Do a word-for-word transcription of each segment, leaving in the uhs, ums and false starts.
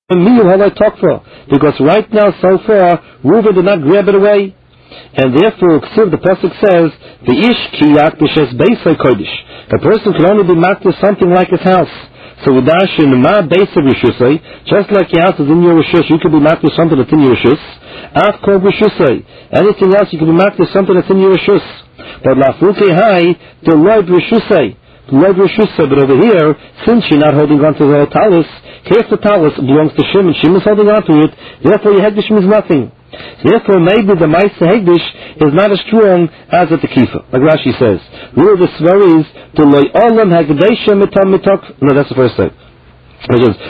Because right now, so far, Reuven did not grab it away. And therefore, the pasuk says, "The ish kiyak b'shes beisay kodesh." A person can only be marked as something like his house. So with dash in ma base of rishusay, just like your house is in your rishus, you can be marked as something that's in your rishus. Af kol rishusay, anything else you can be marked as something that's in your rishus. But lafukei hai the loy rishusay, the loy rishusay. But over here, since you're not holding on to the talus, here's the talus belongs to Shimon. Shimon is holding on to it. Therefore, your hegdish means nothing. Therefore, maybe the Maisa Hegdish is not as strong as at the Kifa. Like Rashi says, "Rule the Svar is to loy olam hagdesha mitam mitok." No, that's the first thing. It says,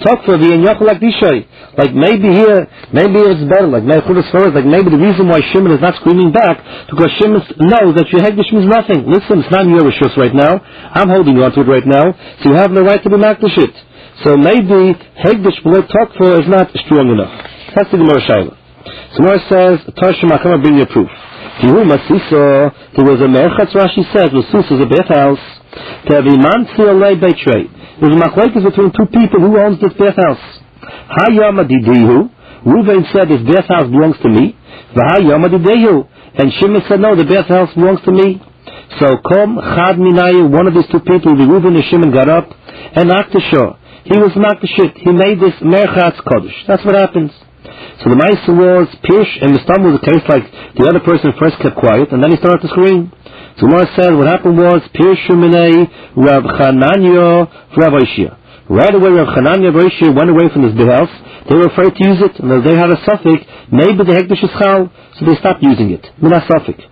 like maybe here, maybe it's better. Like like maybe the reason why Shimon is not screaming back because Shimon knows that your Hegdish means nothing. Listen, it's not in your rishus right now. I'm holding on to it right now, so you have no right to be makdish it. So maybe Hegdish below Tokfa is not strong enough. That's the Gemara Shaila. So Gemara says, Tashima, come and bring your proof. There was a merchatz, Rashi says, Lusus is a bathhouse. There was a machlokes between two people who owns this bathhouse. Hayama didihu. Reuven said this bathhouse belongs to me. V'hayama didihu. And Shimon said, no, the bathhouse belongs to me. So kom chad minayu, one of these two people, the Reuven and Shimon got up and Aktashah. He was makdashit. He made this merchatz kodesh. That's what happens. So the Maisa was Pirsh and Mistam was a case like the other person first kept quiet and then he started to scream. So Gemara said what happened was Pirsh Minei Rav Chananya Rav Oishia. Right away Rav Chananya Rav Oishia went away from this big house. They were afraid to use it, and as they had a suffix, maybe the Hegdish is chal, so they stopped using it. Mina suffix.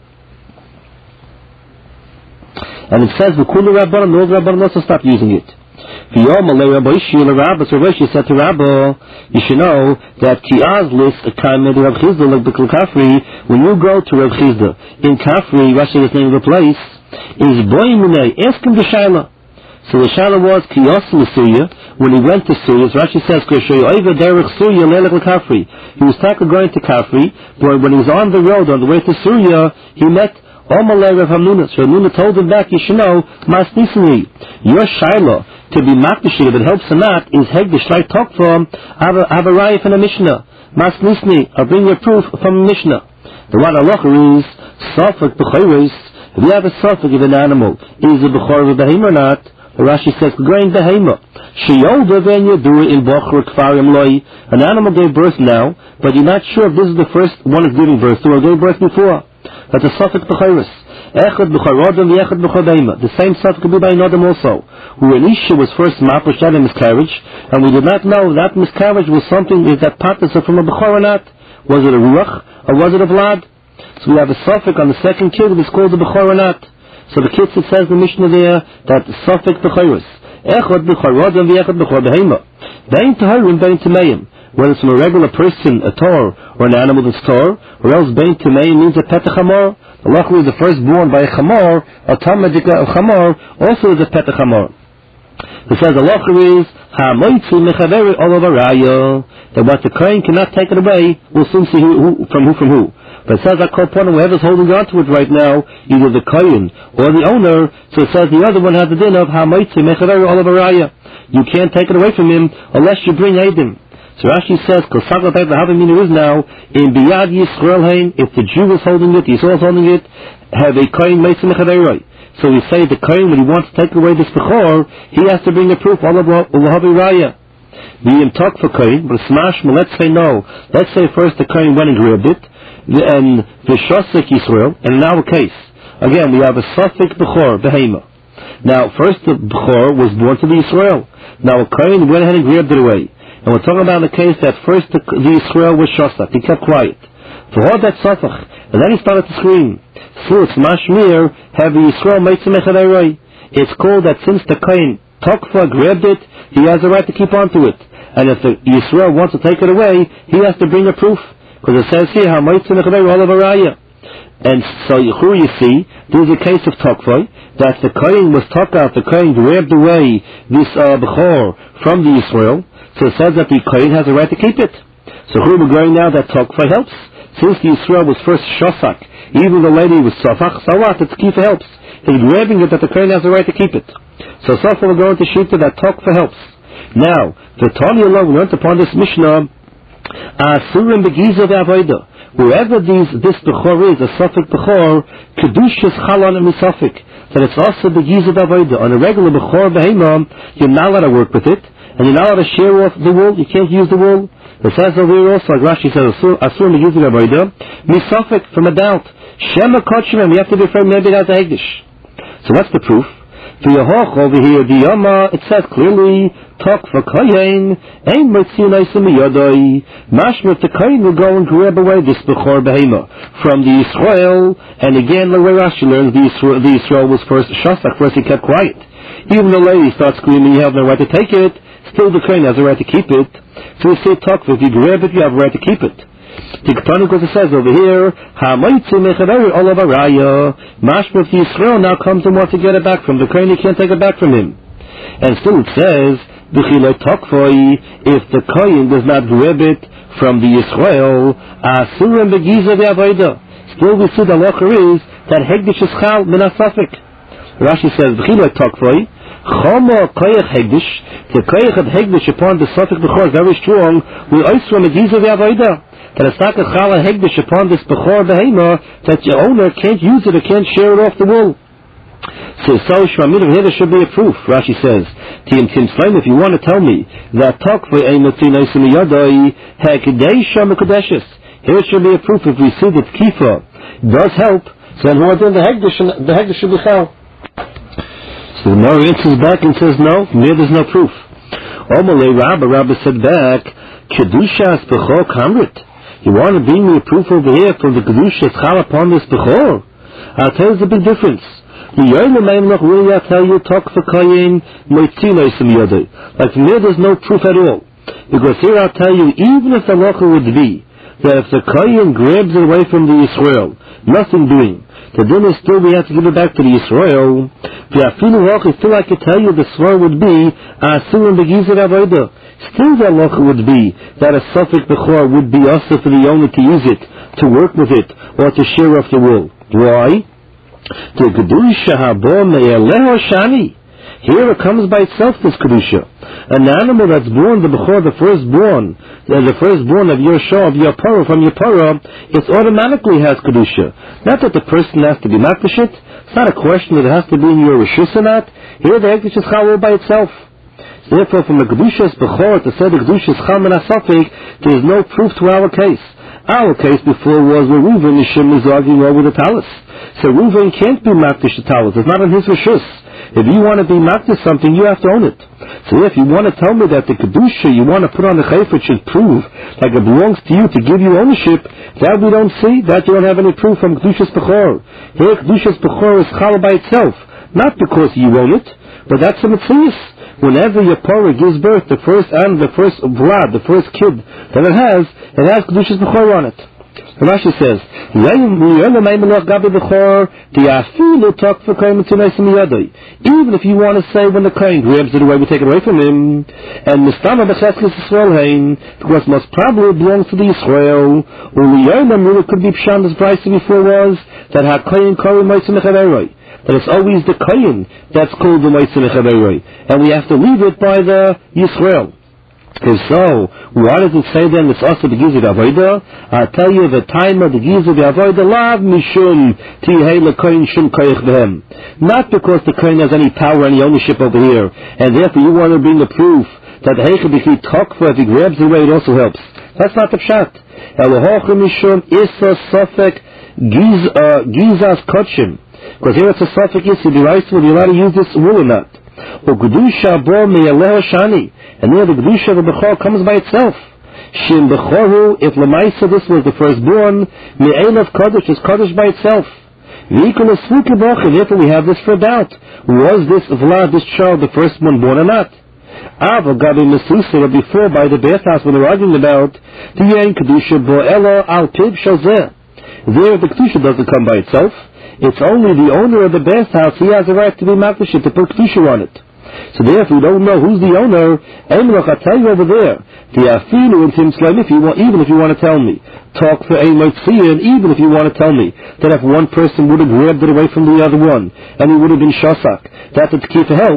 And it says the Kulu Rabban, the old Rabban also stopped using it. So Rabbi said to Rabbi, you should know that Kiaz list a kind of Rav Chizda like Bikl Kafri. When you go to Rav Chizda in Kafri, Rashi is the name of the place, is Boimune, ask him the Shaila. So the Shaila was Kiyos L'Suya. When he went to Suya, Rashi says he was talking going to Kafri, but when he was on the road on the way to Suya, he met Omalei Rav Hamnuna. So Hamnuna told him back, you should know, Mas Nisani, your Shaila to be makdashit, if it helps or not, is Hegdish, right? Talk from, have a, have a raya from a Mishnah. Mas Nisni, I'll bring you proof from a Mishnah. The one halacha is, Safak B'chayres, if you have a Safak of an animal, is a B'chor of a Behemah or not? Rashi says, Grain Behemah. Sheyolda ven Yadua in Bochur Kfarim Loi, an animal gave birth now, but you're not sure if this is the first one it's giving birth to, or gave birth before. That's a Safak B'chayres. Echad b'charodam v'echad b'chodayma. The same stuff could be by Nodam also. Who an Isha was first mapush had a miscarriage, and we did not know that miscarriage was something, is that patas from a b'chor or not? Was it a ruach, or was it a vlad? So we have a suffix on the second kid, if it's called a b'chor or not. So the kids, it says in the Mishnah there, that the suffix b'chayros. Echad b'charodam v'echad b'chodayma. Bein tahirim, bein tameim. Whether it's from a regular person, a tor, or an animal that's tor, or else bein tameim means a petach hamor. The luckily the firstborn by a chamor, a tamadika of chamor, also is a pet chamor. It says the luckily is ha-moitzu mechaveri olav araya, that what the kohen cannot take it away, we'll soon see who, who, from who from who. But it says that kol ponim, whoever's holding on to it right now, either the kohen or the owner, so it says the other one has the din of ha-moitzu mechaveri olav araya. You can't take it away from him unless you bring Eidim. So Rashi says, the Havamina is now in Biyad Yisrael Hain. If the Jew is holding it, Yisrael is holding it, have a kohen meitzim mechaveroi. So we say the kohen, when he wants to take away this bechor, he has to bring a proof. All of Ulahavi Raya. We am talk for kohen, but smash. Let's say no. Let's say first the kohen went and grabbed it, and the shosek Yisrael. And in our case, again we have a suffix bechor behema. Now first the bechor was born to the Yisrael. Now a kohen went ahead and grabbed it away. And we're talking about the case that first the, the Yisrael was shosak. He kept quiet. For all that safach, and then he started to scream. So it's mashmir, have the Yisrael meitzim echadayrai. It's called that since the kohen tokfa grabbed it, he has the right to keep on to it. And if the Yisrael wants to take it away, he has to bring a proof. Because it says here, ha meitzim echadayrai olav araya. And so you see, there's a case of tokfa, that the kohen was talked out, the kohen grabbed away this uh, bechor from the Yisrael. So it says that the kohen has a right to keep it. So who we're going now that Tokfa helps? Since the Yisrael was first shosak, even the lady was safach, so what? It's kifa helps. He's grabbing it that the kohen has a right to keep it. So Safa will go into Shita that Tokfa helps. Now, the Tanya law we learned upon this Mishnah, Asurim begiza ve'avoida. Wherever these, this Bechor is, a Safek Bechor, Kedushas Chalon and Misafek. That it's also begiza ve'avoida. On a regular Bechor behema, you're not allowed to work with it, and you're not allowed to share off the wool, you can't use the wool. It says over here also, like Rashi says, Asurim begiza ve'avoida, Misafek, from a doubt. Shema Kotchim, and we have to be afraid maybe it has a Hegdish. So what's the proof? For Yehoch over here, the Yama, it says clearly, Tok for Kayin, Ein Motzionaisim Yodoi, Mashma the Kayin will go and grab away this Bechor Behema from the Yisrael, and again, the way Rashi learns, the Yisrael, the Yisrael was first Shastak, first he kept quiet. Even the lady starts screaming, you have no right to take it, still the Kayin has a right to keep it. So we say, Tok, if you grab it, you have a right to keep it. The Kepanik it says over here, Ha'moitzi mechavari olav araya. Mashma if the Yisrael now comes and wants to get it back from the Kohen, you can't take it back from him. And still it says, B'chiloi tokfoi, if the Kohen does not grab it from the Yisrael, Asurim begiza ve'avoida. Still we see the locher is that Hegdish is chal min asafik. Rashi says, B'chiloi tokfoi, Chomo koyach Hegdish, the koyach of Hegdish upon the Safek Bechor is very strong, we oisra begiza ve'avoida. That it's not a chala hegdish upon this bechor behema that your owner can't use it or can't share it off the wool. So, so Shmamid here there should be a proof. Rashi says, Tim Tim Slaim, if you want to tell me that Tokvei Einotzi Noisim Yodoi Hekdeisha Mekudeshes, here should be a proof if we see that Kifa does help, so then more than the hegdish, the hegdish should be chal. So the Mori answers back and says, no, here there's no proof. Omalei Rabba, Rabba said back, Kedushas Bechor Kamrit. You want to bring me a proof over here from the Kedusha Chal upon this Bechor? I'll tell you the big difference. Like from here there's no proof at all. Because here I'll tell you, even if the locha would be that if the Kohen grabs it away from the Yisrael, nothing doing, the din is still we have to give it back to the Yisrael. Still I could tell you the svar would be Asurim begiza ve'avoida. Still the halacha would be that a Safek Bechor would be also for the owner to use it, to work with it, or to share off the wool. Why? The Kedusha habo me'eleho shani. Here it comes by itself, this Kedusha. An animal that's born, the Bechor, the firstborn, the, the firstborn of your Shah, of your Parah, from your Parah, it automatically has Kedusha. Not that the person has to be makdash it. It's not a question that it has to be in your Rishus or not. Here the Hekdesh is chal by itself. Therefore, from the Kedushas Bechor to say the Kedushas Chal min Asafek, there is no proof to our case. Our case before was where Reuven Nishim is arguing over the talus. So Reuven can't be makdish the talus. It's not in his rishus. If you want to be makdish something, you have to own it. So if you want to tell me that the Kedusha you want to put on the chayfet should prove like it belongs to you to give you ownership, that we don't see, that you don't have any proof from Kedushas Bechor. Here Kedushas Bechor is Chal by itself. Not because you own it, but that's a mitzvah. Whenever your parah gives birth, the first and the first vlad, the first kid that it has, it has Kedushas Bechor on it. The Rashi says, even if you want to say when the Kohen grabs it away, we take it away from him, and Mistama Becheskes Yisrael Hain, because most probably it belongs to the Yisrael, or it could be Pshan, as Bryce before was, that HaKohen Kori Moitzim Echaveroi. That it's always the Kohen that's called the Moitzim Echaveroi, and we have to leave it by the Yisrael. Okay, so, why does it say then it's also the Giza Avoida? I'll tell you the time of the Giza Avoida, Lav Mishum Tihei LeKohen Shum Koyach Behem. Not because the Kohen has any power, any ownership over here, and therefore you want to bring the proof that Heicha B'chi Tokfa, if he grabs it away, it also helps. That's not the pshat. Elohocha Mishum Issa Sofek Gizas Kotchim. Because here it's a Sofek Issa, the rights will be allowed to use this wool or not. Or Kedusha Bo Me'aleho Shani. And there the Kedusha of the Bechor comes by itself. Shin Bechoru, if Lamaisa this was the firstborn, Me'elav Kodesh is Kodesh by itself. V'ikul Esfuki Bochi, therefore we have this for doubt. Was this Vlad, this child, the firstborn born or not? Ava Gabi Mesusa, before by the bathhouse when they're arguing about, Tiyain Kedusha Bo Elo Al Pib Shazeh. There the Kedusha doesn't come by itself. It's only the owner of the bathhouse, he has a right to be makdash to put Kedusha on it. So therefore we don't know who's the owner. Emrach, I'll tell you over there. The Afilu and Tim Slam, if you want, even if you want to tell me, talk for a Moitzian, even if you want to tell me that if one person would have grabbed it away from the other one, and he would have been Shasak, that the Tkifa helps,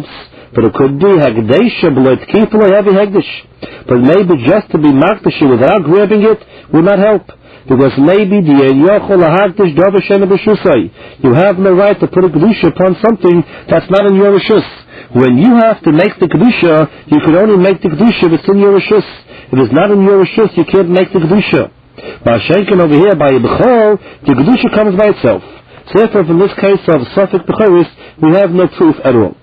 But it could be Hagdesha below Tkifel or heavy Hagdish. But maybe just to be Makdash without grabbing it would not help. Because maybe the Yochol Hagdish Dovashem B'Shusai. You have no right to put a Kedusha upon something that's not in your Rishus. When you have to make the Kedusha, you can only make the Kedusha if it's in your Rishus. If it's not in your Rishus, you can't make the Kedusha. By Shenkin over here, by Bechor, the Kedusha comes by itself. So therefore, in this case of Safek Bechoris, we have no proof at all.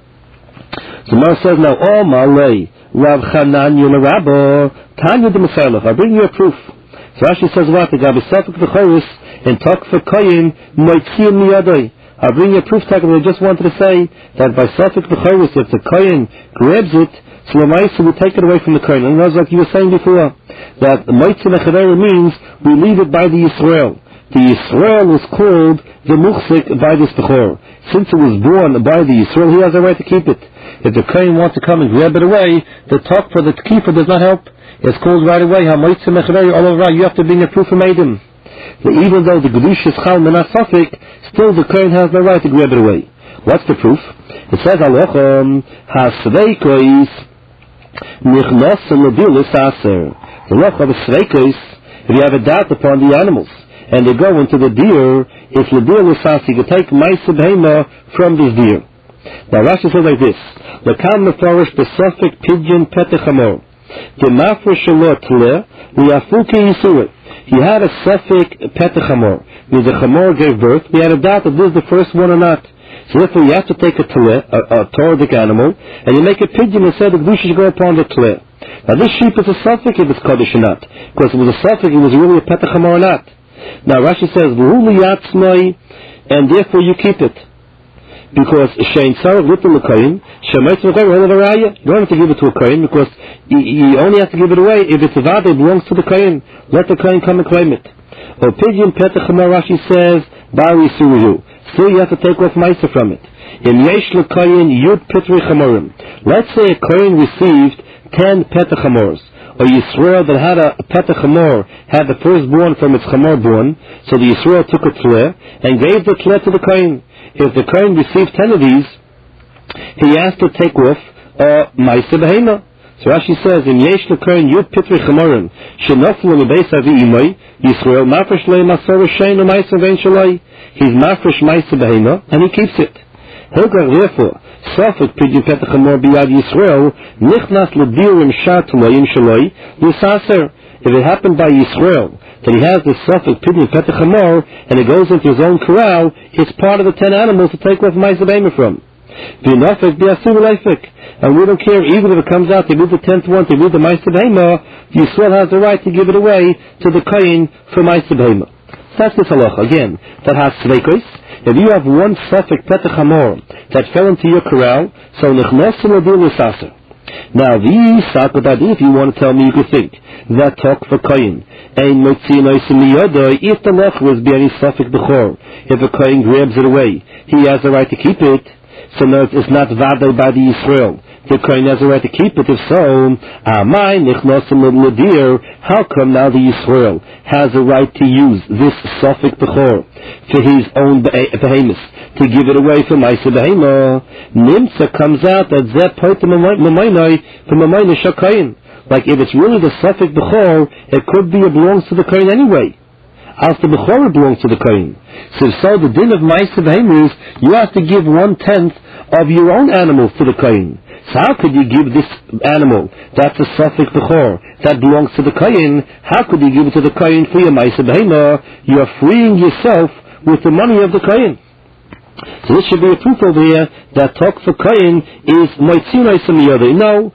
So Mar says now, Oh Malay, Rav Chanan Yunarabo, Tanya de Masalach, I'll bring you a proof. So Rashi says what? The Gabi Safek Bechoris, and talk for Koyin, Moitzim Miyadoi. I'll bring you a proof talk, and I just wanted to say that by Safek Bechoris, if the Koyin grabs it, so the Maisa will take it away from the Koyin. And that's like you were saying before, that the Moitzim Echadera means we leave it by the Yisrael. The Yisrael was called the Muchsik by this Bechor. Since it was born by the Yisrael, he has a right to keep it. If the Kohen wants to come and grab it away, the talk for the Tkifa does not help. It's called right away. All over, you have to bring a proof from Adam. Even though the Gedush is Chal Menat Safek, still the Kohen has no right to grab it away. What's the proof? It says, Alochom, Ha-Sveikois, Nichnos L'Dilis Aser. The Loch of a Sveikois, if you have a doubt upon the animals, and they go into the deer, if the deer is fast, you can take Maisa Behema from this deer. Now Rashi says like this: the Kam Mefarish Besofik Pidyon Petech Hamor, the Mafresh Shalot Tle, the Afuki Yisurit. He had a Sofik Petech Hamor. When the Hamor gave birth, we had a doubt if this is the first one or not. So therefore, you have to take a Tle, a, a Tordic animal, and you make a pigeon and say the Gdush should go upon the Tle. Now this sheep is a Sofik if it's Kodesh or not, because if it was a Sofik, it was really a Petech Hamor or not. Now Rashi says, and therefore you keep it. Because Shein Sarah Little Kohen, Shemayt Kohen, you don't have to give it to a Kohen, because you, you only have to give it away if it's a vada, it belongs to the Kohen. Let the Kohen come and claim it. Or Pidyon Petach Hamor, Rashi says, Bari Suruhu. Still you have to take off Maisa from it. In Yesh Kohen Yud Petri Chamorim. Let's say a Kohen received ten Petach Hamors. Or Yisrael that had a Petach Hamor had the firstborn from its Hamor born, so the Yisrael took a Tleh and gave the Tleh to the Kohen. If the Kohen received ten of these, he has to take off uh, Maisa Behema. So Rashi says, in Yesh Kohen Yud Pitri Chamorim, Shenoflu Lebeis Avi Imoi, Yisrael Mafresh Le Masor Shein Maisa Vein Shalai. He's Mafresh Maisa Behema, and he keeps it. Hilgar, therefore, Safek Pidyon Petach Hamor Biyad Yisrael, Nichnas Ledirim Shat Loyim Shaloi, Yisaser. If it happened by Yisrael, that he has the Safek Pidyon Petach Hamor, and it goes into his own corral, it's part of the ten animals to take off Maisa Behema from. V'nafek b'asur leifek. And we don't care, even if it comes out, they move the tenth one, they move the Maisa Behema, Yisrael has the right to give it away to the Kohen for Maisa Behema. That's this halacha. Again, that has Sveikos. If you have one Safek Petach Hamor that fell into your corral, so Nechnos L'Adil L'Saser. Now, if you want to tell me, you could think that talk for Kohen. Ein Motzi Noisim Miyodoi. If the lech was being Safek Bechor, if a Kohen grabs it away, he has the right to keep it. So no, it's not Vadai by the Yisrael. The Kohen has a right to keep it. If so, Amai Nichnosim L'Dir. How come now the Yisrael has a right to use this Safek Bechor for his own behemoth, to give it away for Maisa Behema? Nimtza comes out that Zeh Potem Mamoinoi from Mamoinoi Shakayin. Like if it's really the Safek Bechor, it could be it belongs to the Kohen anyway. As the Bechor belongs to the Kohen. So, so the din of Maisa Behema is you have to give one tenth of your own animal to the Kohen. So how could you give this animal that's a Safek Bechor that belongs to the Kohen? How could you give it to the Kohen for your Maisa Behema? You are freeing yourself with the money of the Kohen. So this should be a proof over here that talk for Kohen is Moitzin Oisam Yodei. No.